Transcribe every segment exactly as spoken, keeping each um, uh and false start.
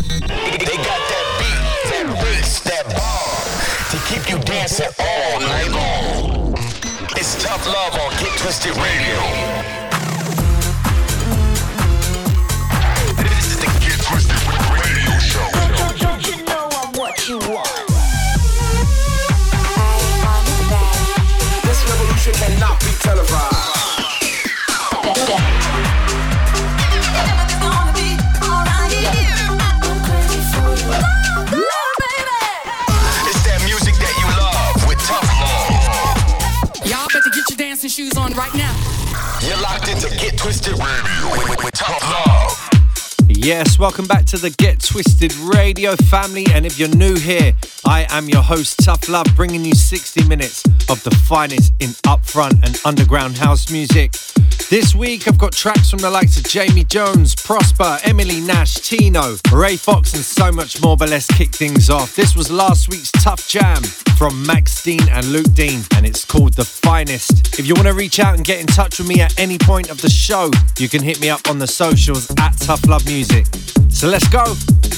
They got that beat, that bass, that bar to keep you dancing all night long. It's Tough Love on Get Twisted Radio. This is the Get Twisted Radio Show. Don't, don't you know I'm what you want? This revolution cannot be televised. Shoes on right now. You're locked into Get Twisted Radio with, with, with Tough Love. Yes, welcome back to the Get Twisted Radio family. And if you're new here, I am your host, Tough Love, bringing you sixty minutes of the finest in upfront and underground house music. This week, I've got tracks from the likes of Jamie Jones, Prosper, Emily Nash, Tino, Ray Fox, and so much more. But let's kick things off. This was last week's Tough Jam from Max Dean and Luke Dean, and it's called The Finest. If you want to reach out and get in touch with me at any point of the show, you can hit me up on the socials at Tough Love Music. So let's go.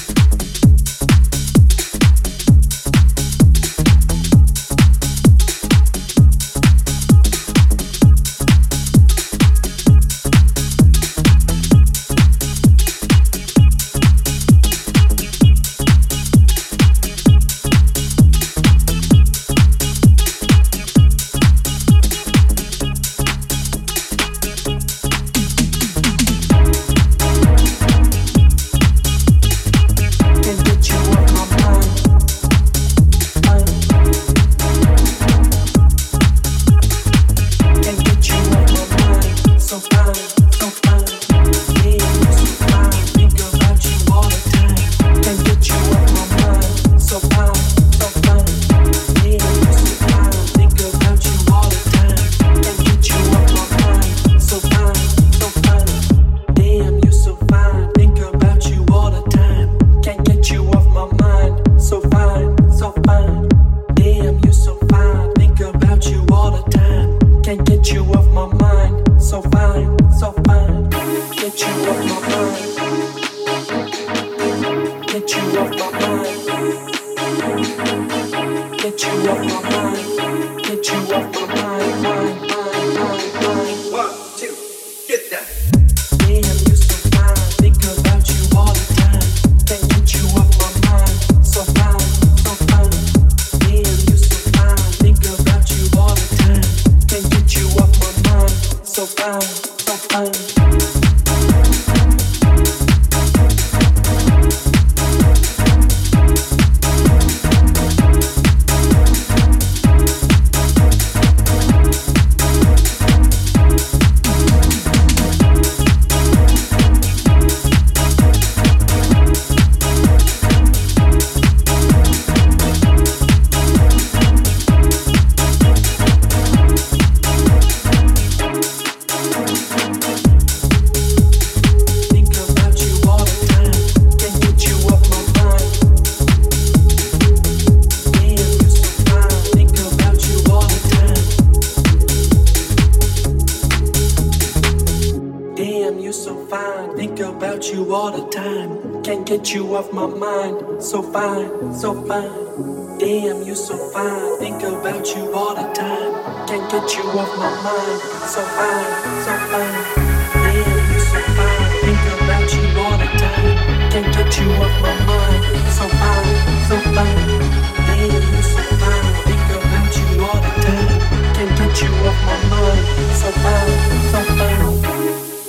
You off my mind, so fine, so fine. Damn, you so fine. Think about you all the time. Can't get you off my mind, so fine, so fine. Damn, you so fine. Think about you all the time. Can't get you off my mind, so fine, so fine. Damn, you so fine. Think about you all the time. Can't get you off my mind, so fine, so fine.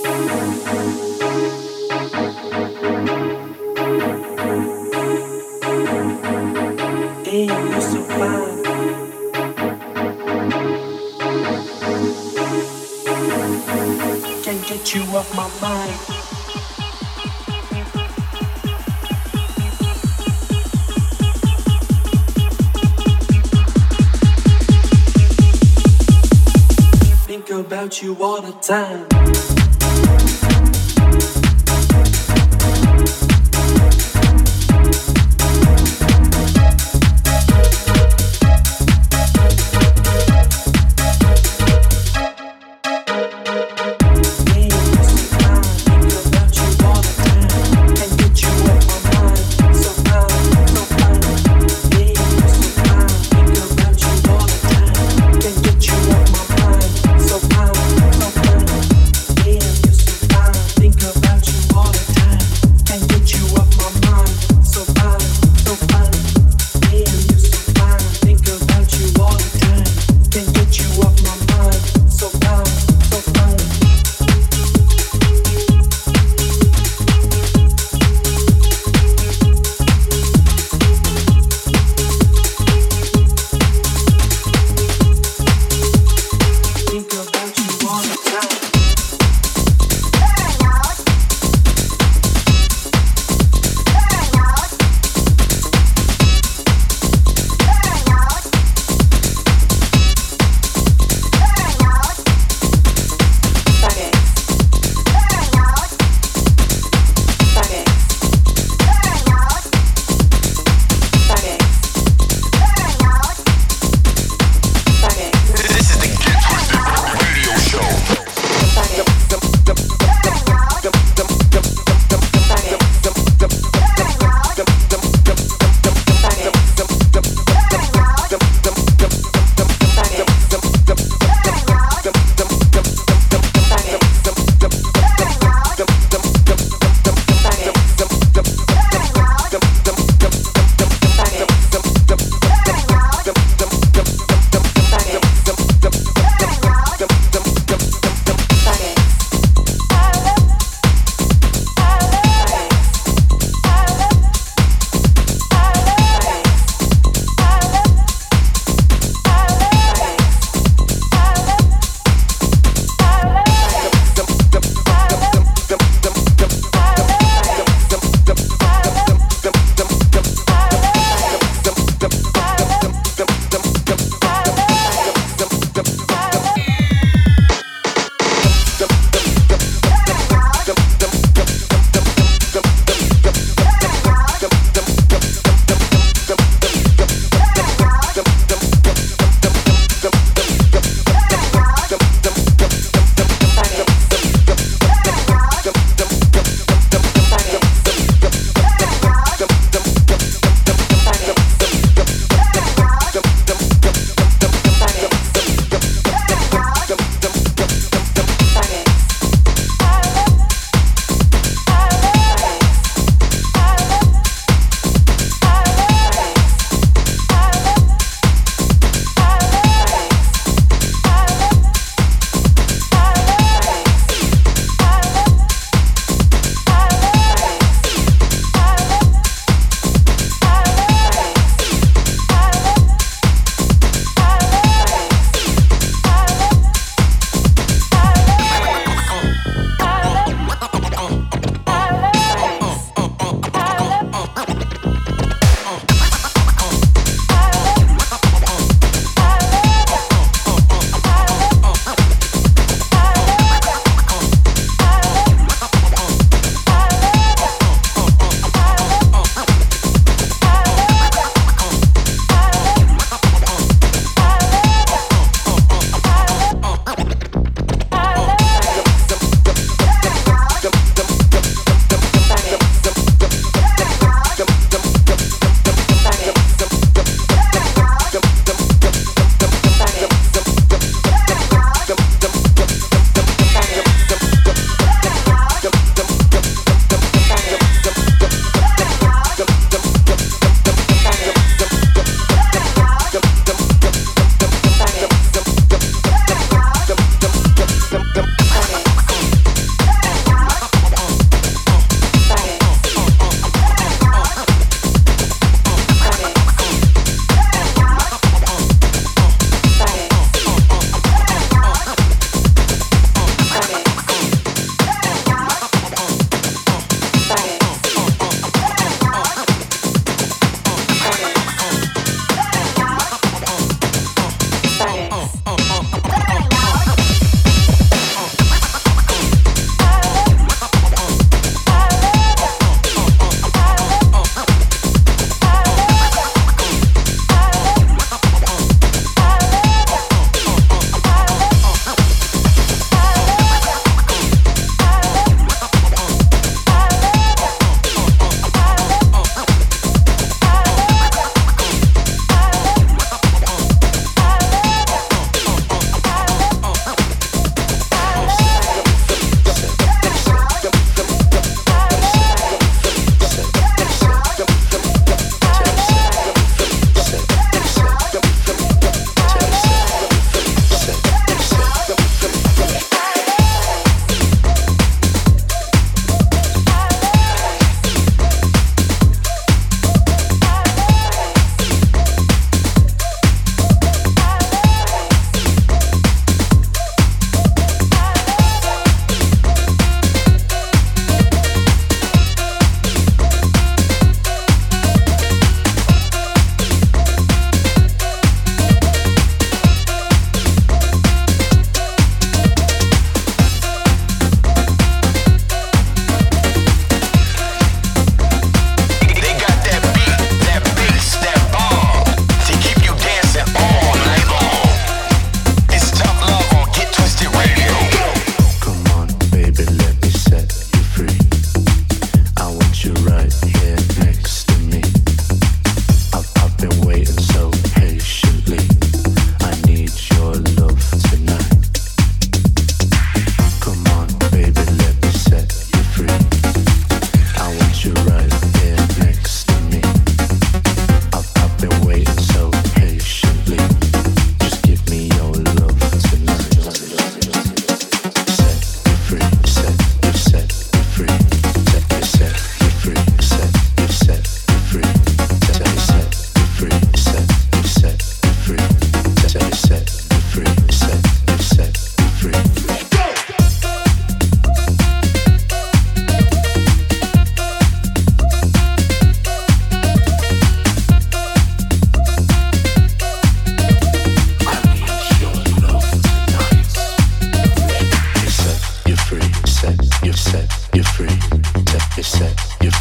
Damn, you're so fine. Can't get you off my mind. Think about you all the time. Think about you all the time. Can't get you off my mind.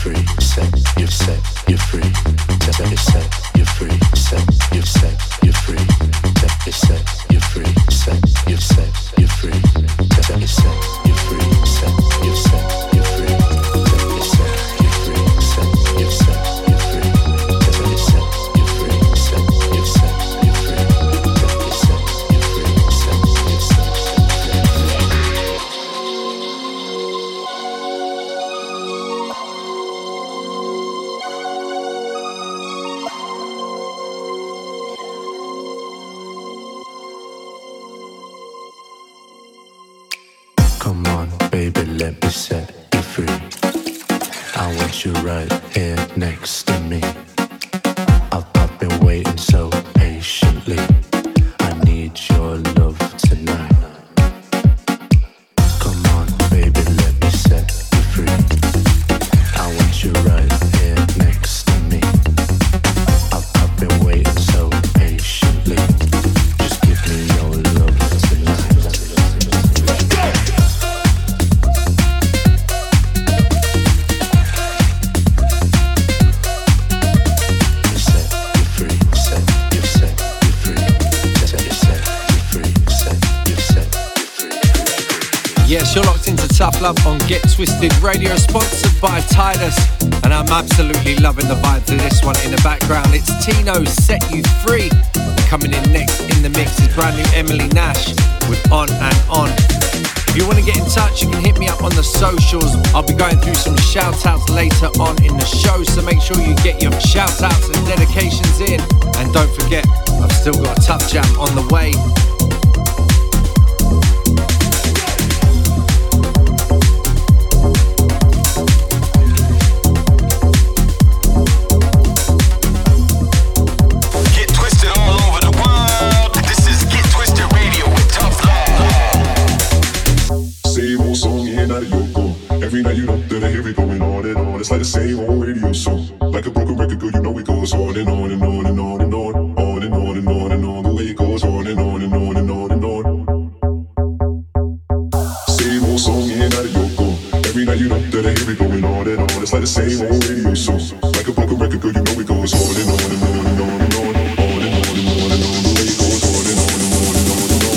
Love on Get Twisted Radio, sponsored by Tidus, and I'm absolutely loving the vibe to this one in the background. It's Tino, Set You Free. Coming in next in the mix is brand new Emily Nash with On and On. If you want to get in touch, you can hit me up on the socials. I'll be going through some shout outs later on in the show, so make sure you get your shout outs and dedications in. And don't forget, I've still got a Tough Jam on the way. Every night you know that I hear it going on and on. It's like the same old radio song. Like a broken record, girl, you know it goes on and on and on and on and on. On and on and on and on. The way it goes on and on and on and on and on. Same old song in out of Yoko. Every night you know that I hear it going on and on. It's like the same old radio song. Like a broken record, girl, you know it goes on and on and on and on and on. On and on and on and on. The way it goes on and on and on and on and on.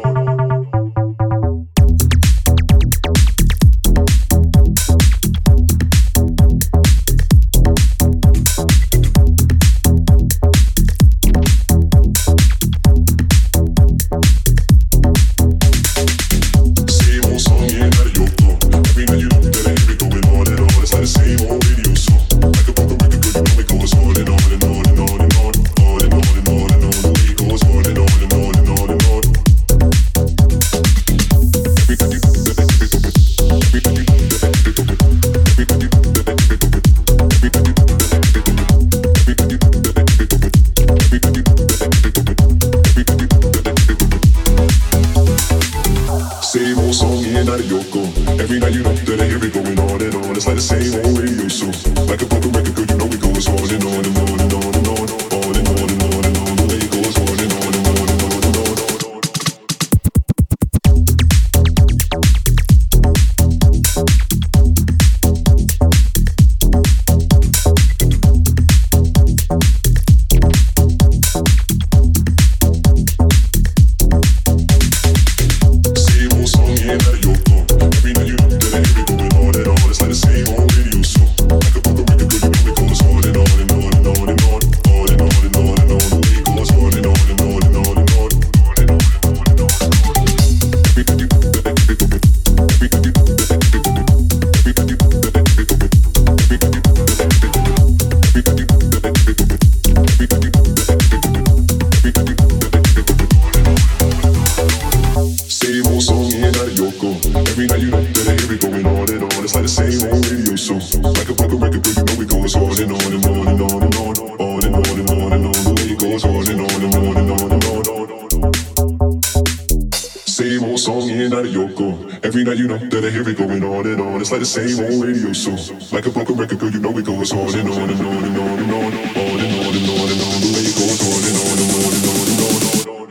It's like the same old radio song. Like a broken record, girl, you know it goes on and on and on and on and on. On and on and on and on. The way it goes on and on and on and on and on.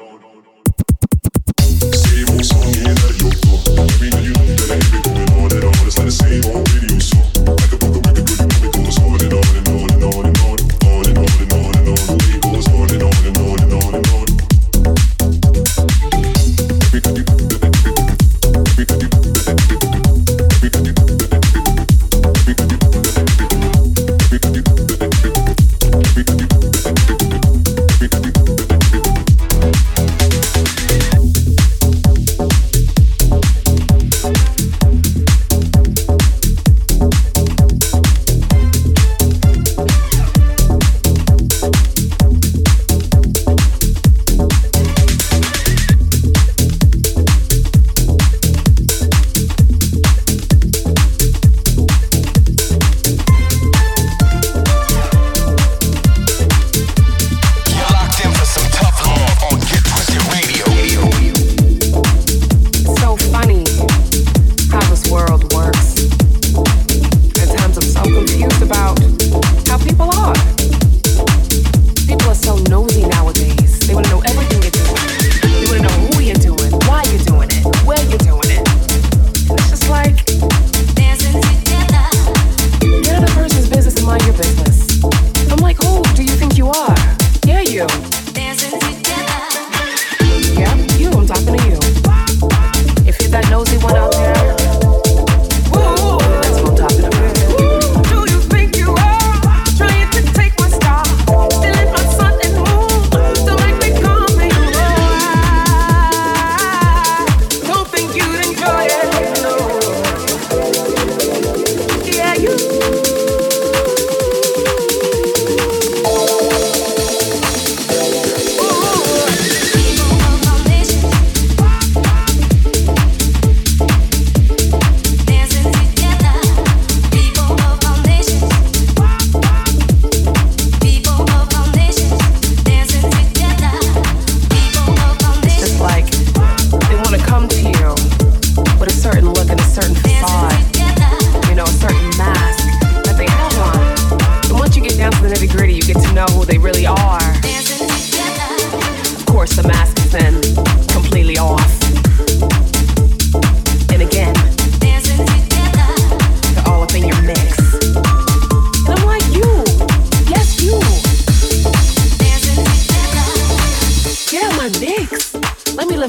Same old song in out of your car. Every night you know that I hear it going on and on. It's like the same old radio song. Like a broken record, girl, you know it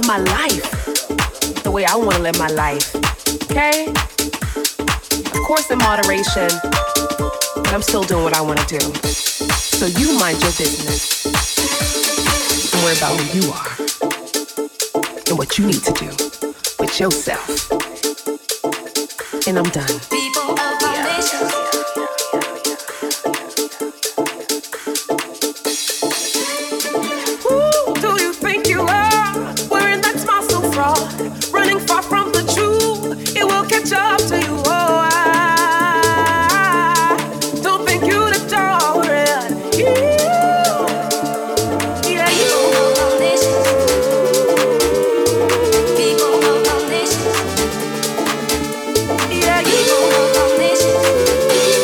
live my life the way I want to live my life. Okay? Of course, in moderation, but I'm still doing what I want to do. So you mind your business and worry about who you are and what you need to do with yourself. And I'm done. People of our nation. Who do you think you are? Wearing that smile so fraud, running far from the truth. It will catch up to you. Oh, I don't think you'd adore it. You, yeah, you. People of our nation. Yeah, you.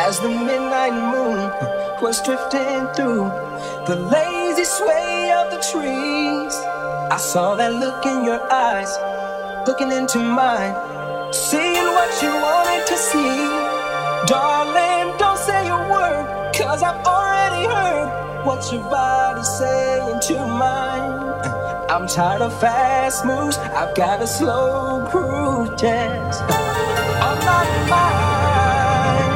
As the midnight moon was drifting through the lazy sway of the trees, I saw that look in your eyes, looking into mine, seeing what you wanted to see. Darling, don't say a word, 'cause I've already heard what your body's saying to mine. I'm tired of fast moves, I've got a slow cruise, yes. I'm not mine.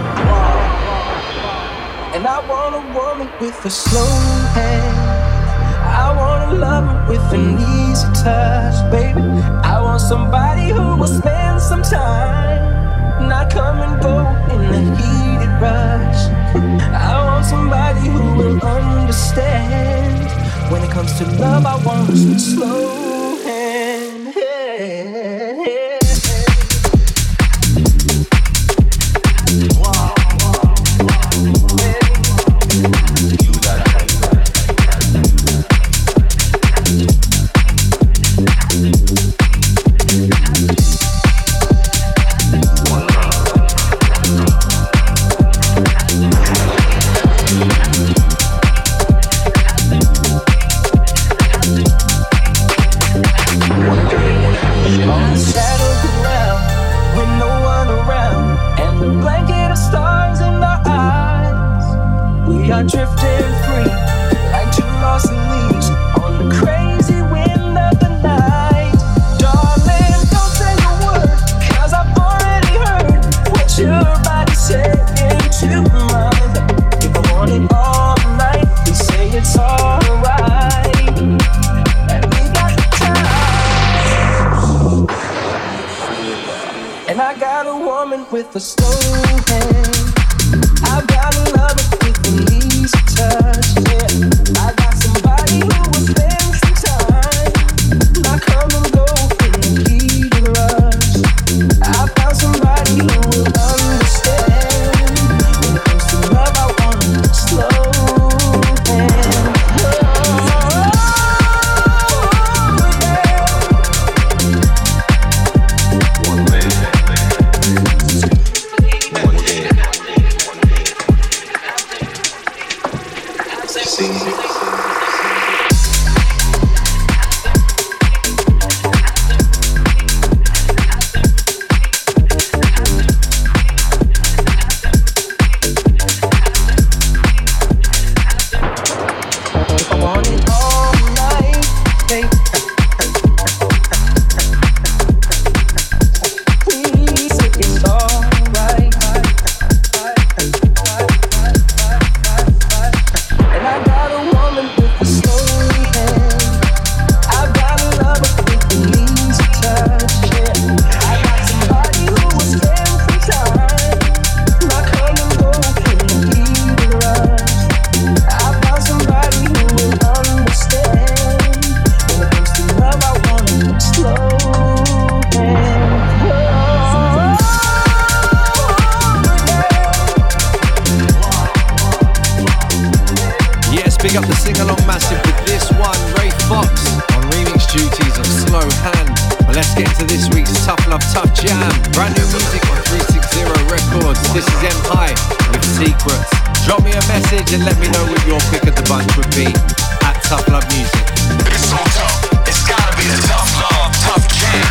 And I want a woman with a slow hand. I want a lover with an easy touch, baby. I want somebody who will spend some time, not come and go in a heated rush. I want somebody who will understand. When it comes to love, I want a slow hand. Drifting free like two lost leaves on the crazy wind of the night. Darling, don't say a word, 'cause I've already heard what your body's saying to mine. If I want it all night, you say it's alright, and we got time. And I got a woman with a slow hand. I've got a lover with an easy touch, yeah. I got somebody who will spend some time, not come and go in a heated rush. I found somebody who will understand. When it comes to love, I want a slow hand. One man. Big up the sing-along massive with this one, Ray Fox, on remix duties of Slow Hand. Well, let's get into this week's Tough Love Tough Jam. Brand new music on three sixty Records. This is M High with Secrets. Drop me a message and let me know what your pick of the bunch would be at Tough Love Music. It's so tough, it's gotta be the Tough Love Tough Jam.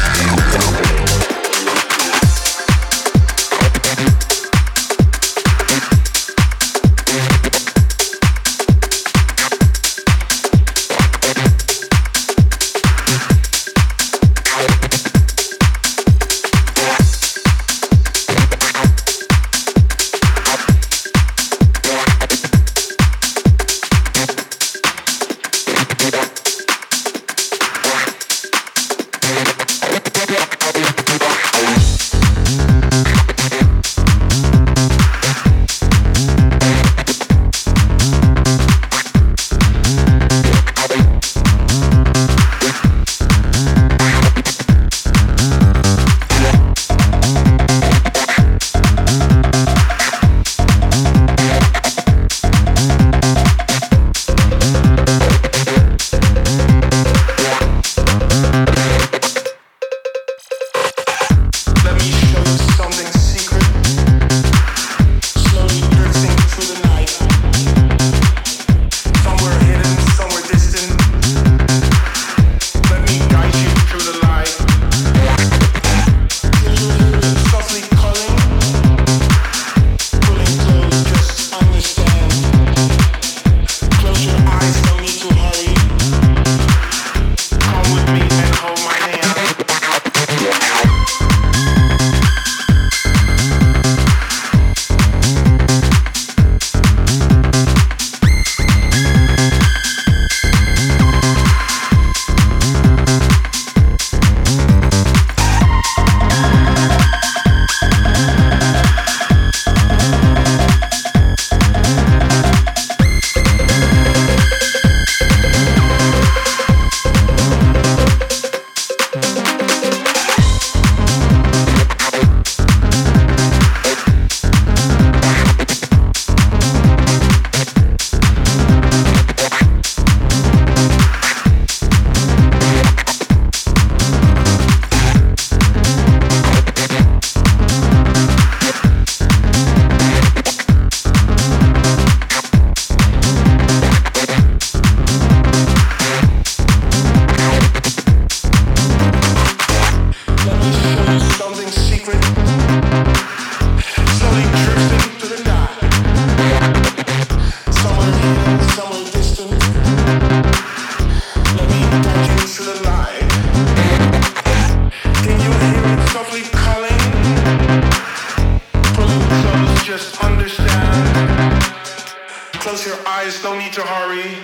just understand. Close your eyes, no need to hurry.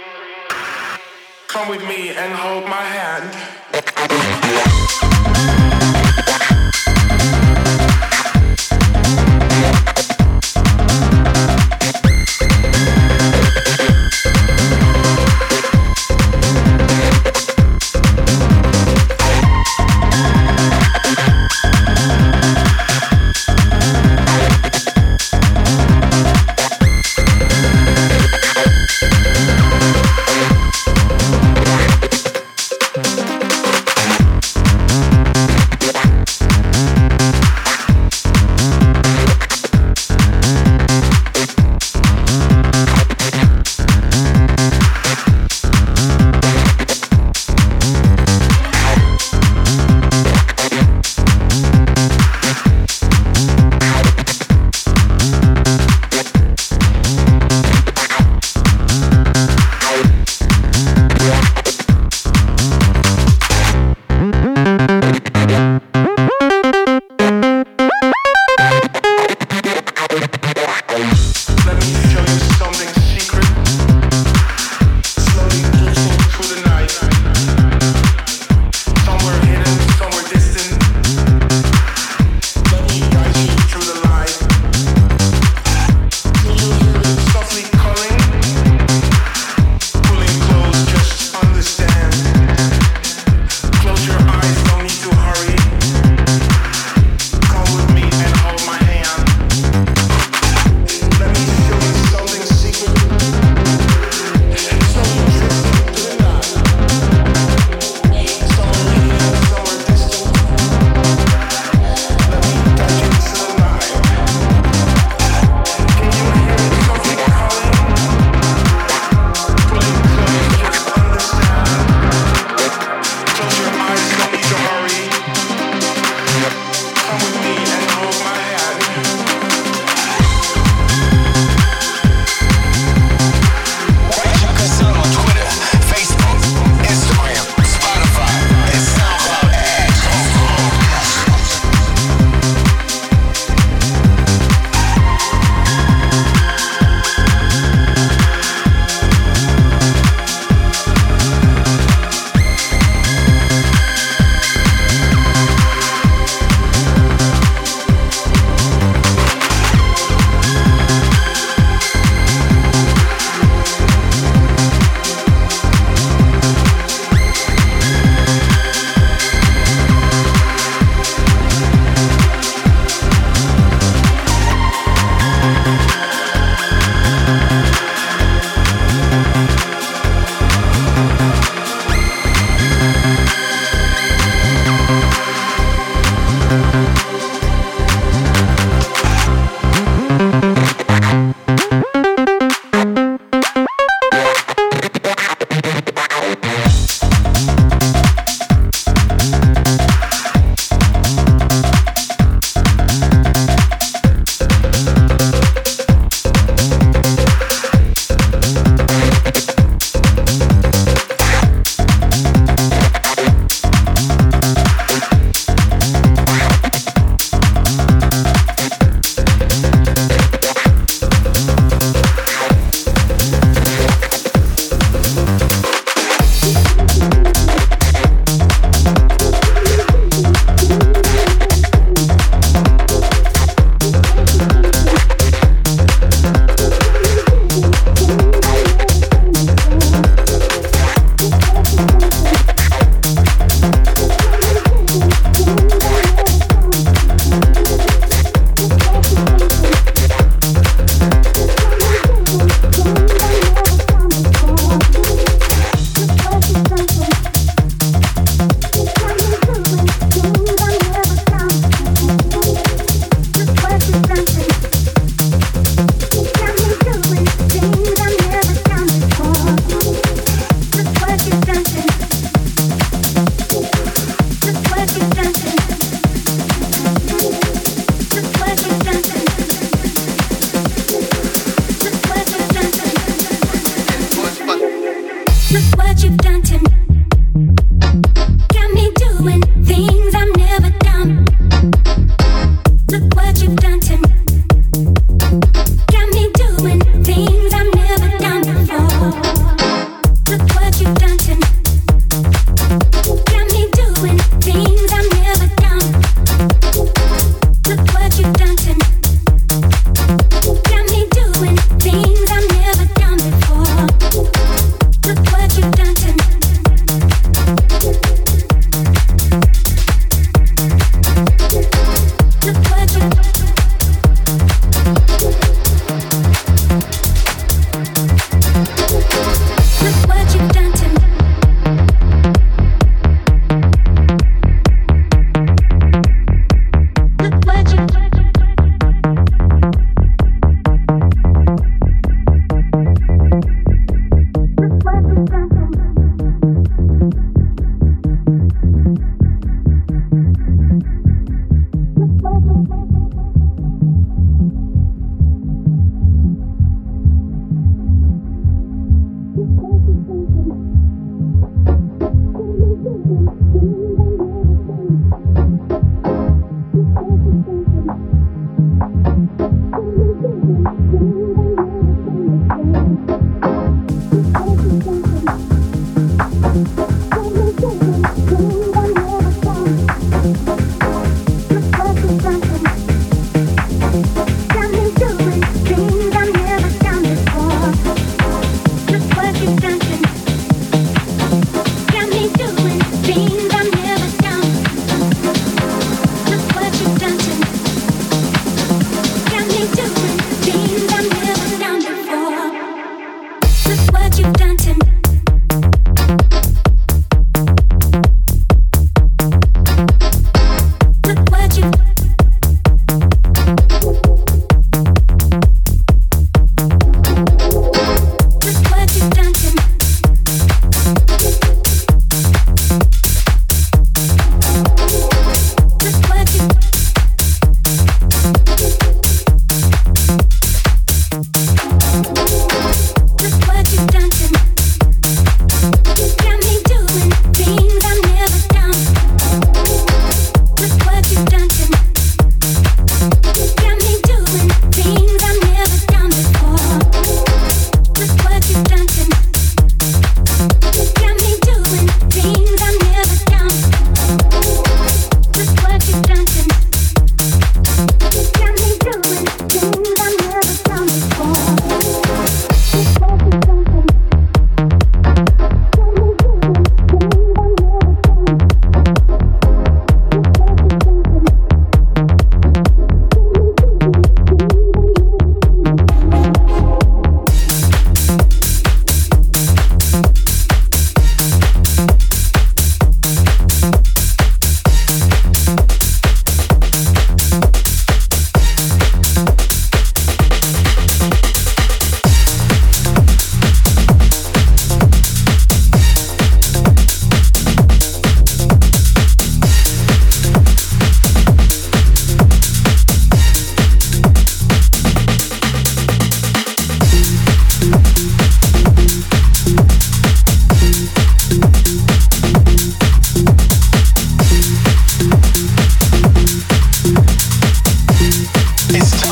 Come with me and hold my hand.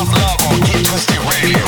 Tough Love on Get Twisted Radio.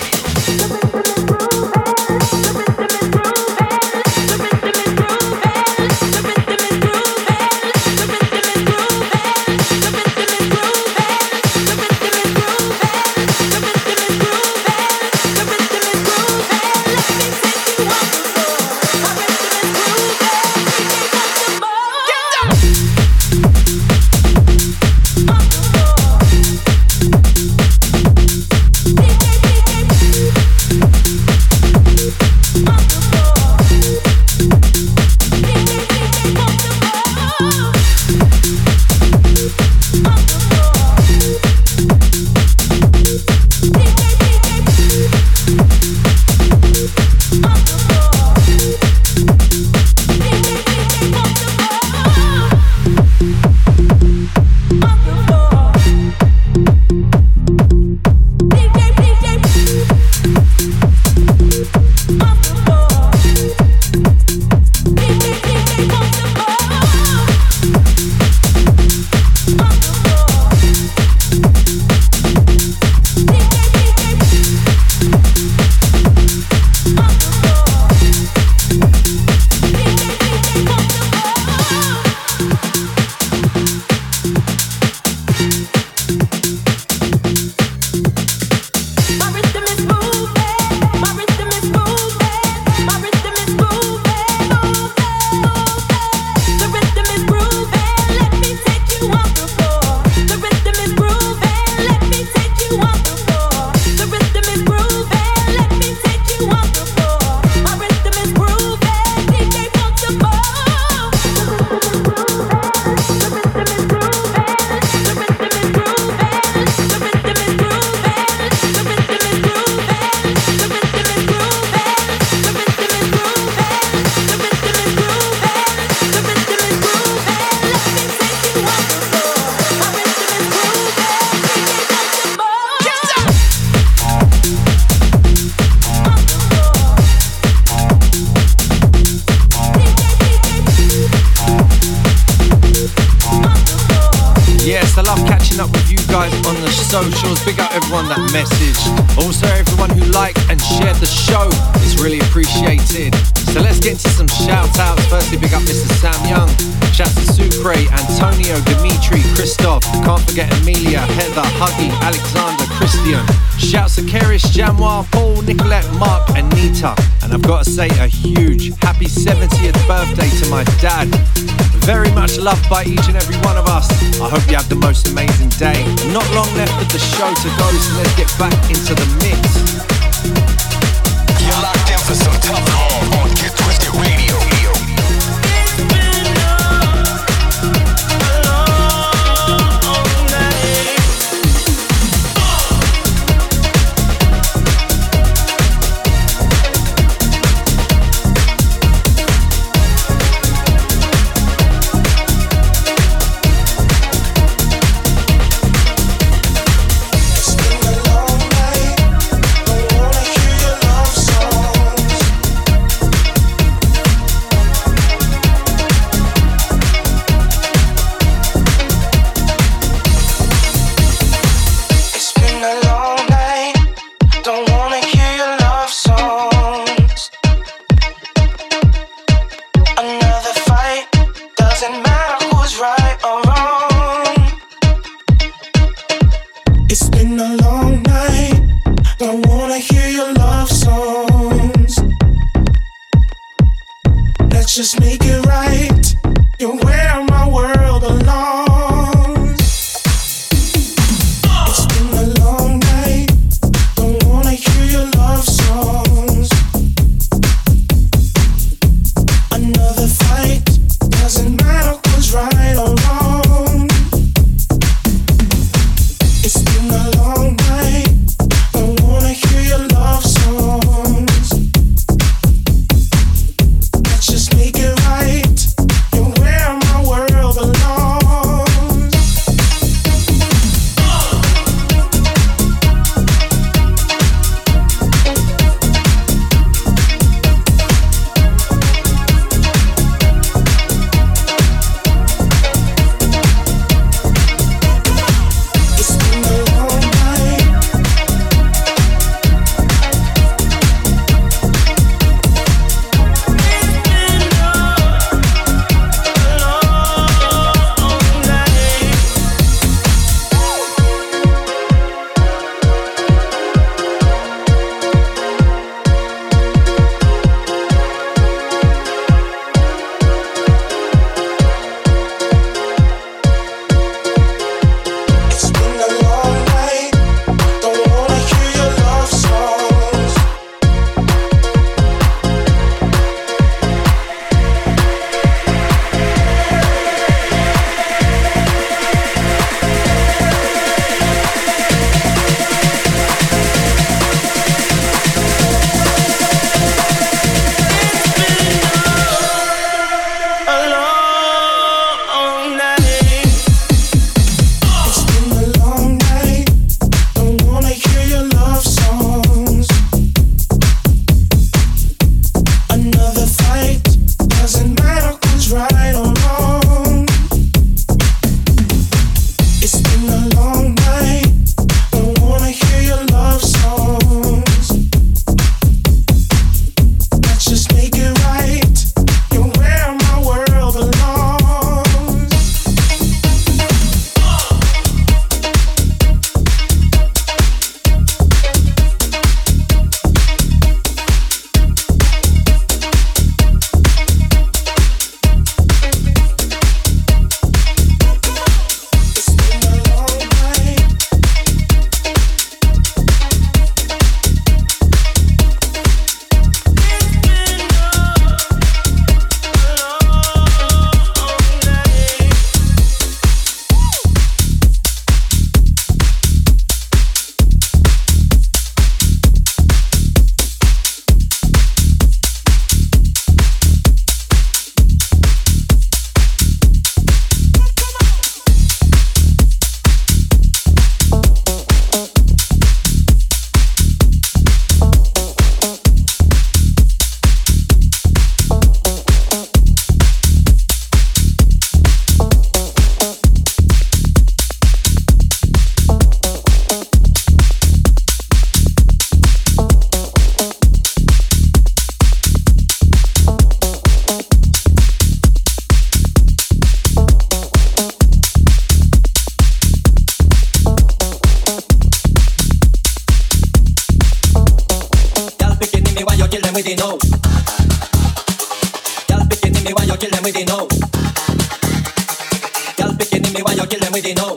socials. Big up everyone that messaged. Also everyone who liked and shared the show. It's really appreciated. So let's get into some shout outs. Firstly, big up Mister Sam Young. Shout to Sucre, Antonio, Dimitri, Christoph. Can't forget Amelia, Heather, Huggy, Alexander, Christian. Shouts to Kerish, Jamoir, Paul, Nicolette, Mark, and Nita. And I've got to say a huge happy seventieth birthday to my dad. Very much loved by each and every one of us. I hope you have the most amazing day. Not long left of the show to go, so let's get back into the mix. You're locked in for some tough love on Get Twisted Radio. Just make it right. with the no. Y'all picking me while you're killing with the no. Y'all picking me while you're killing with the no.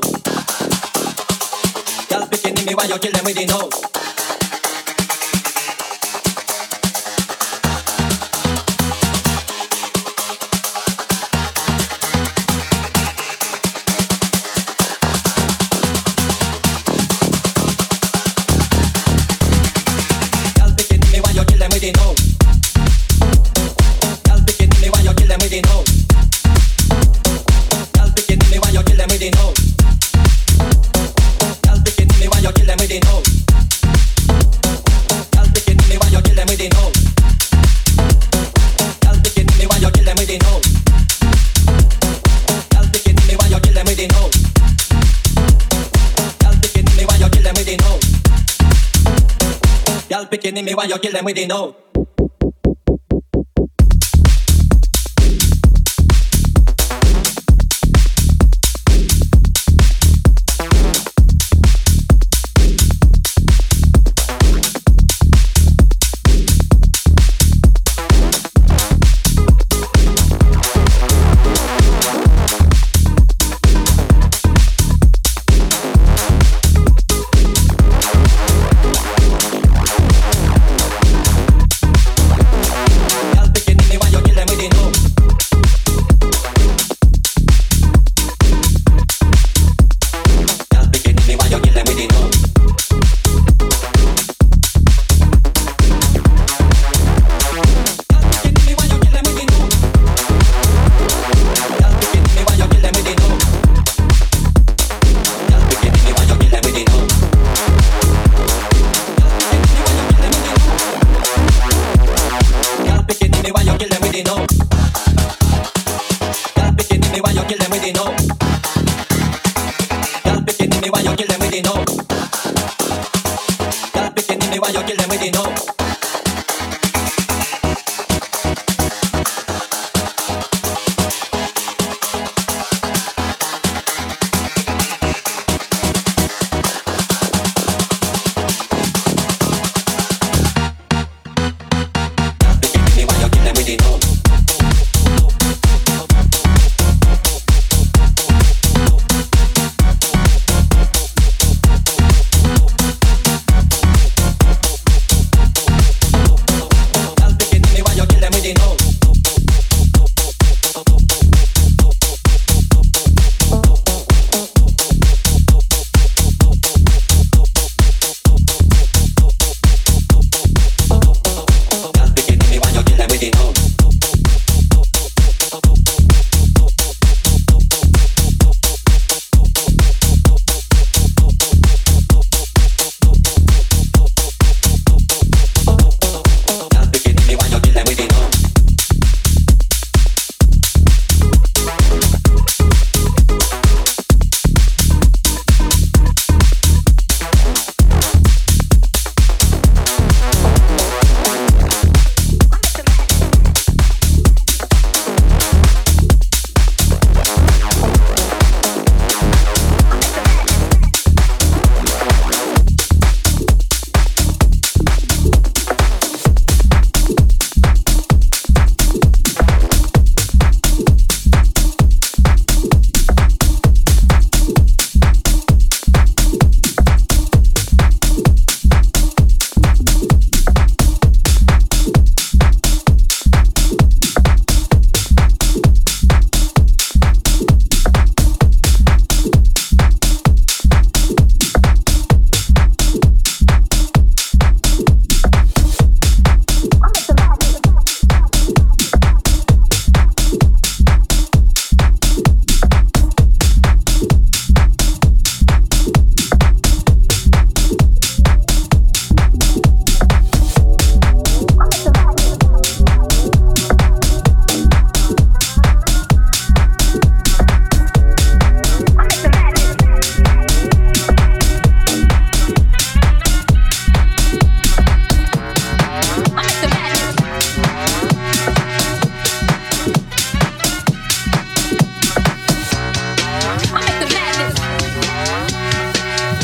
Y'all picking me while you're killing with the no. Picking me while you're killing with the no.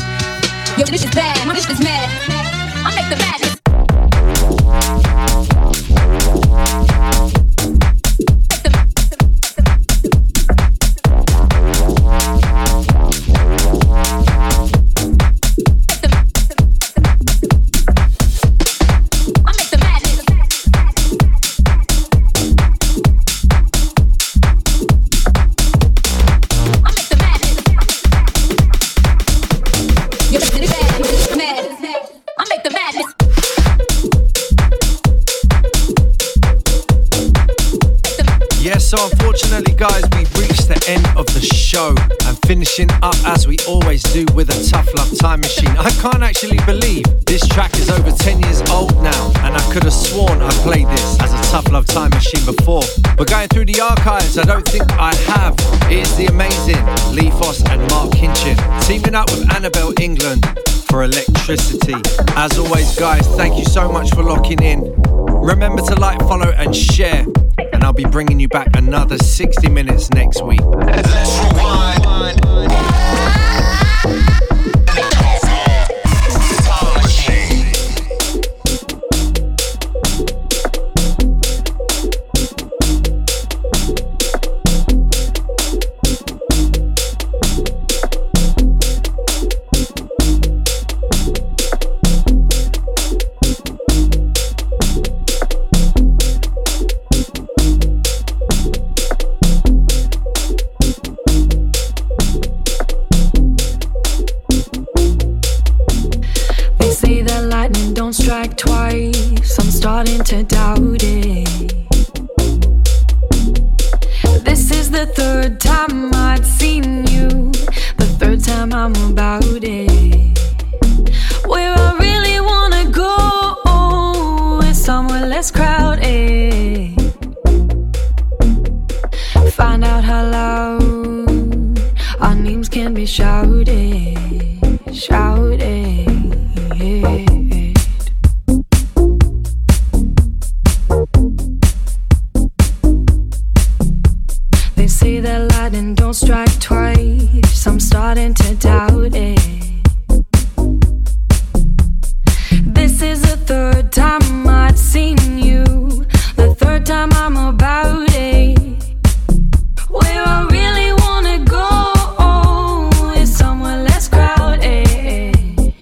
Yo, this is bad. My this is mad. I make the madness. Unfortunately, guys, we've reached the end of the show and finishing up as we always do with a Tough Love Time Machine. I can't actually believe this track is over ten years old now, and I could have sworn I played this as a Tough Love Time Machine before. But going through the archives, I don't think I have. It is the amazing Lee Foss and Mark Hinchin teaming up with Annabelle England for Electricity. As always, guys, thank you so much for locking in. Remember to like, follow and share, and I'll be bringing you back another sixty minutes next week. Let's rewind. Strike twice, I'm starting to doubt it. This is the third time I've seen you, the third time I'm about it. Where I really wanna go is somewhere less crowded. Find out how loud our names can be shouted, shouted, yeah. Say that lightning don't strike twice, I'm starting to doubt it. This is the third time I've seen you, the third time I'm about it. Where I really wanna go is somewhere less crowded.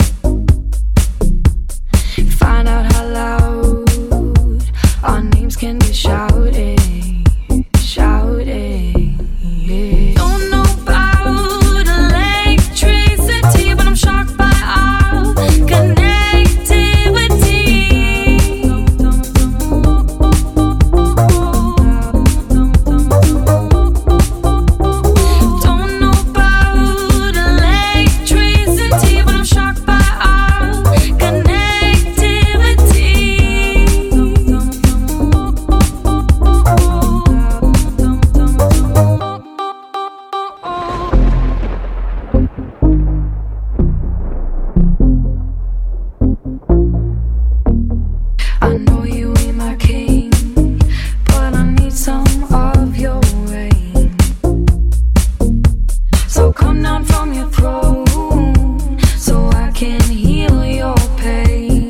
Find out how loud our names can be shouted, shouted. Don't know about electricity, but I'm shocked by our connectivity. Don't know about electricity, but I'm shocked by our connectivity. I know you ain't my king, but I need some of your rain. So come down from your throne, so I can heal your pain.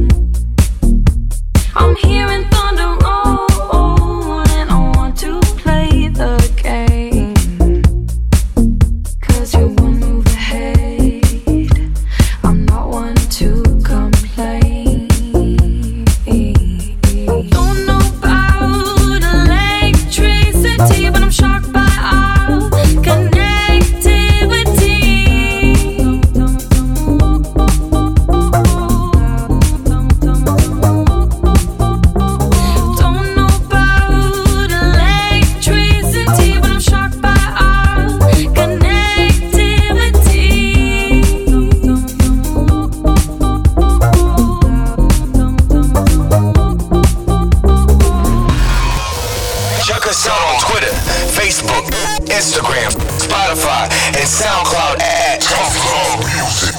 I'm hearing thunder roll, and I want to play the game. Cause you're one move ahead, I'm not one to complain. Don't know about electricity, but I'm shocked by our connectivity. Don't know about electricity, but I'm shocked by our connectivity. Check us out on Twitter, Facebook, Instagram, Spotify, and SoundCloud at Tough Love Music.